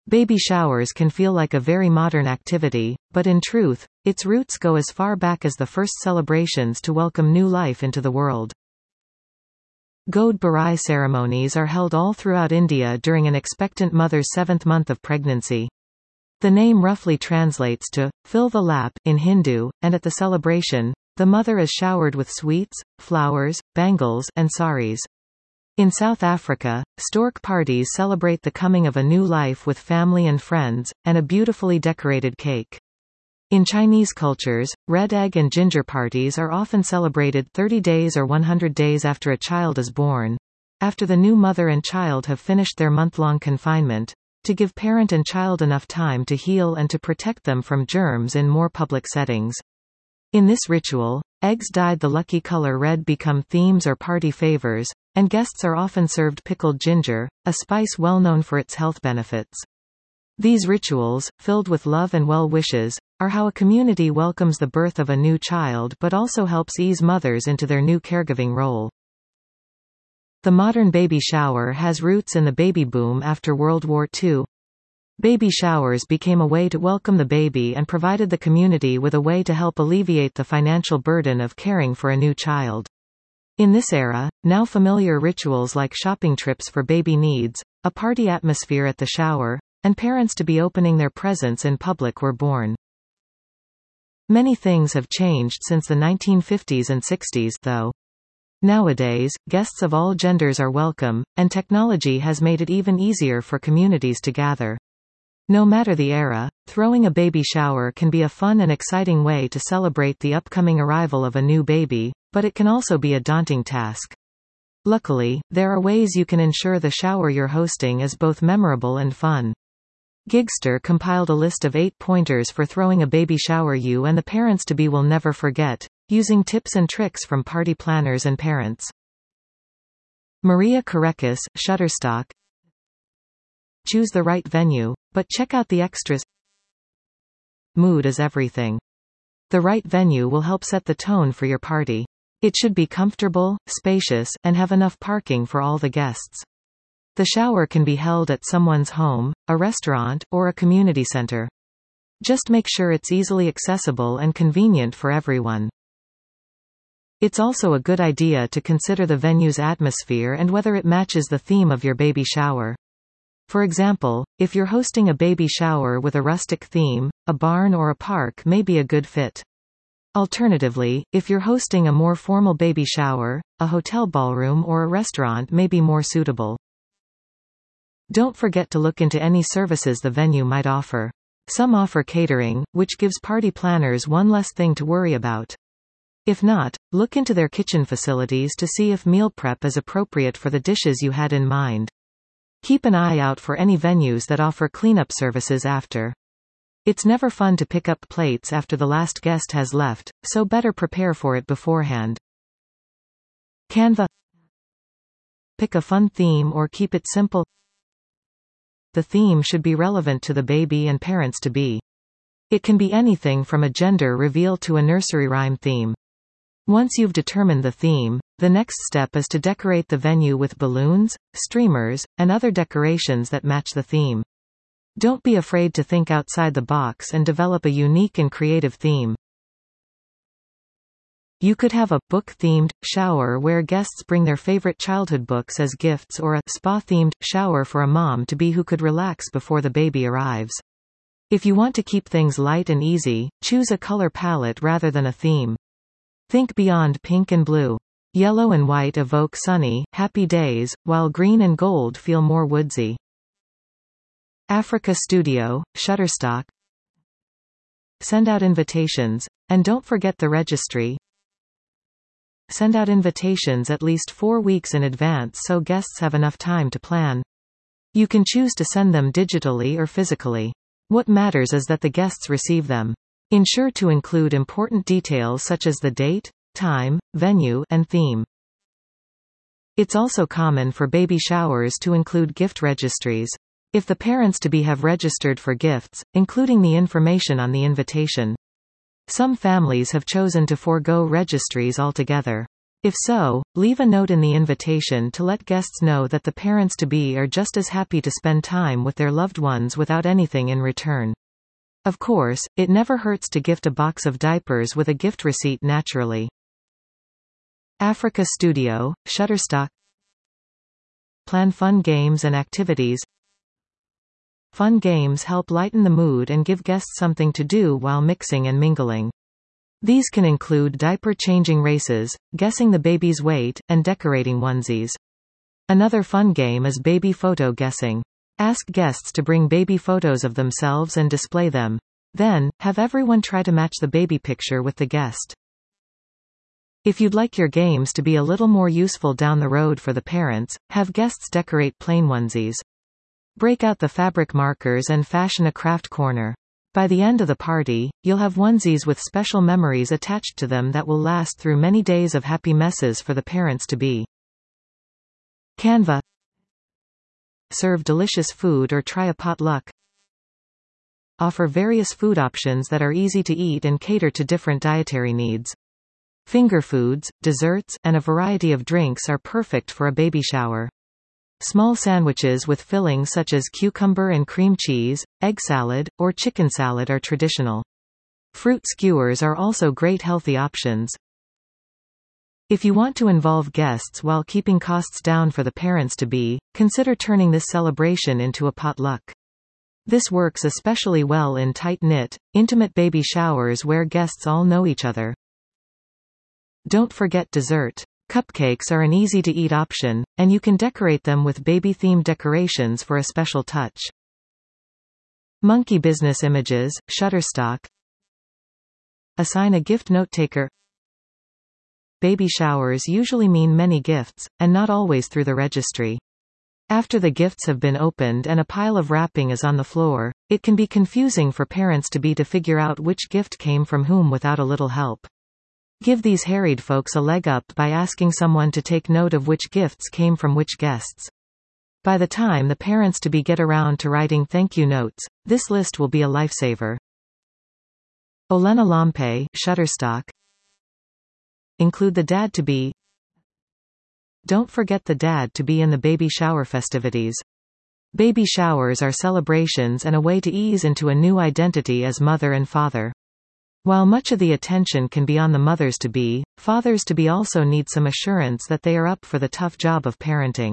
Baby showers can feel like a very modern activity, but in truth, its roots go as far back as the first celebrations to welcome new life into the world. Gode Barai ceremonies are held all throughout India during an expectant mother's 7th month of pregnancy. The name roughly translates to, fill the lap, in Hindu, and at the celebration, the mother is showered with sweets, flowers, bangles, and saris. In South Africa, stork parties celebrate the coming of a new life with family and friends, and a beautifully decorated cake. In Chinese cultures, red egg and ginger parties are often celebrated 30 days or 100 days after a child is born, after the new mother and child have finished their month-long confinement, to give parent and child enough time to heal and to protect them from germs in more public settings. In this ritual, eggs dyed the lucky color red become themes or party favors, and guests are often served pickled ginger, a spice well known for its health benefits. These rituals, filled with love and well wishes, are how a community welcomes the birth of a new child but also helps ease mothers into their new caregiving role. The modern baby shower has roots in the baby boom after World War II. Baby showers became a way to welcome the baby and provided the community with a way to help alleviate the financial burden of caring for a new child. In this era, now familiar rituals like shopping trips for baby needs, a party atmosphere at the shower, and parents to be opening their presents in public were born. Many things have changed since the 1950s and 60s, though. Nowadays, guests of all genders are welcome, and technology has made it even easier for communities to gather. No matter the era, throwing a baby shower can be a fun and exciting way to celebrate the upcoming arrival of a new baby, but it can also be a daunting task. Luckily, there are ways you can ensure the shower you're hosting is both memorable and fun. Gigster compiled a list of 8 pointers for throwing a baby shower you and the parents-to-be will never forget, using tips and tricks from party planners and parents. Maria Karekis, Shutterstock. Choose the right venue, but check out the extras. Mood is everything. The right venue will help set the tone for your party. It should be comfortable, spacious, and have enough parking for all the guests. The shower can be held at someone's home, a restaurant, or a community center. Just make sure it's easily accessible and convenient for everyone. It's also a good idea to consider the venue's atmosphere and whether it matches the theme of your baby shower. For example, if you're hosting a baby shower with a rustic theme, a barn or a park may be a good fit. Alternatively, if you're hosting a more formal baby shower, a hotel ballroom or a restaurant may be more suitable. Don't forget to look into any services the venue might offer. Some offer catering, which gives party planners one less thing to worry about. If not, look into their kitchen facilities to see if meal prep is appropriate for the dishes you had in mind. Keep an eye out for any venues that offer cleanup services after. It's never fun to pick up plates after the last guest has left, so better prepare for it beforehand. Canva. Pick a fun theme or keep it simple. The theme should be relevant to the baby and parents-to-be. It can be anything from a gender reveal to a nursery rhyme theme. Once you've determined the theme, the next step is to decorate the venue with balloons, streamers, and other decorations that match the theme. Don't be afraid to think outside the box and develop a unique and creative theme. You could have a book-themed shower where guests bring their favorite childhood books as gifts, or a spa-themed shower for a mom-to-be who could relax before the baby arrives. If you want to keep things light and easy, choose a color palette rather than a theme. Think beyond pink and blue. Yellow and white evoke sunny, happy days, while green and gold feel more woodsy. Africa Studio, Shutterstock. Send out invitations, and don't forget the registry. Send out invitations at least 4 weeks in advance so guests have enough time to plan. You can choose to send them digitally or physically. What matters is that the guests receive them. Ensure to include important details such as the date, time, venue, and theme. It's also common for baby showers to include gift registries. If the parents-to-be have registered for gifts, including the information on the invitation. Some families have chosen to forego registries altogether. If so, leave a note in the invitation to let guests know that the parents-to-be are just as happy to spend time with their loved ones without anything in return. Of course, it never hurts to gift a box of diapers with a gift receipt naturally. Africa Studio, Shutterstock. Plan fun games and activities. Fun games help lighten the mood and give guests something to do while mixing and mingling. These can include diaper-changing races, guessing the baby's weight, and decorating onesies. Another fun game is baby photo guessing. Ask guests to bring baby photos of themselves and display them. Then, have everyone try to match the baby picture with the guest. If you'd like your games to be a little more useful down the road for the parents, have guests decorate plain onesies. Break out the fabric markers and fashion a craft corner. By the end of the party, you'll have onesies with special memories attached to them that will last through many days of happy messes for the parents-to-be. Canva. Serve delicious food or try a potluck. Offer various food options that are easy to eat and cater to different dietary needs. Finger foods, desserts, and a variety of drinks are perfect for a baby shower. Small sandwiches with fillings such as cucumber and cream cheese, egg salad, or chicken salad are traditional. Fruit skewers are also great healthy options. If you want to involve guests while keeping costs down for the parents-to-be, consider turning this celebration into a potluck. This works especially well in tight-knit, intimate baby showers where guests all know each other. Don't forget dessert. Cupcakes are an easy-to-eat option, and you can decorate them with baby-themed decorations for a special touch. Monkey Business Images, Shutterstock. Assign a gift note-taker. Baby showers usually mean many gifts, and not always through the registry. After the gifts have been opened and a pile of wrapping is on the floor, it can be confusing for parents-to-be to figure out which gift came from whom without a little help. Give these harried folks a leg up by asking someone to take note of which gifts came from which guests. By the time the parents-to-be get around to writing thank you notes, this list will be a lifesaver. Olena Lampe, Shutterstock. Include the dad-to-be. Don't forget the dad-to-be in the baby shower festivities. Baby showers are celebrations and a way to ease into a new identity as mother and father. While much of the attention can be on the mothers-to-be, fathers-to-be also need some assurance that they are up for the tough job of parenting.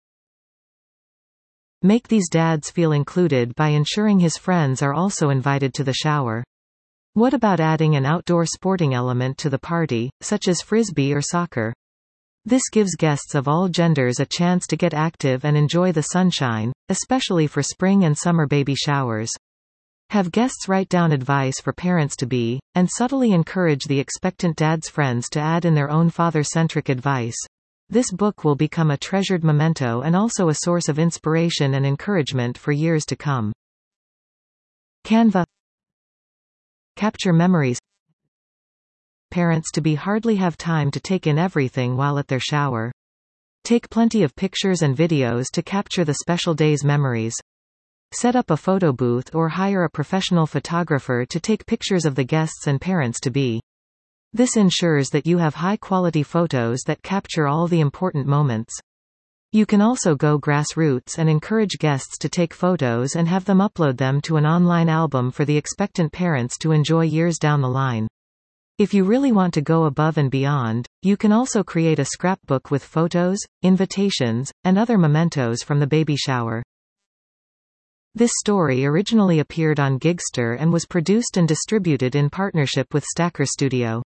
Make these dads feel included by ensuring his friends are also invited to the shower. What about adding an outdoor sporting element to the party, such as frisbee or soccer? This gives guests of all genders a chance to get active and enjoy the sunshine, especially for spring and summer baby showers. Have guests write down advice for parents-to-be, and subtly encourage the expectant dad's friends to add in their own father-centric advice. This book will become a treasured memento and also a source of inspiration and encouragement for years to come. Canva. Capture memories. Parents-to-be hardly have time to take in everything while at their shower. Take plenty of pictures and videos to capture the special day's memories. Set up a photo booth or hire a professional photographer to take pictures of the guests and parents-to-be. This ensures that you have high-quality photos that capture all the important moments. You can also go grassroots and encourage guests to take photos and have them upload them to an online album for the expectant parents to enjoy years down the line. If you really want to go above and beyond, you can also create a scrapbook with photos, invitations, and other mementos from the baby shower. This story originally appeared on Gigster and was produced and distributed in partnership with Stacker Studio.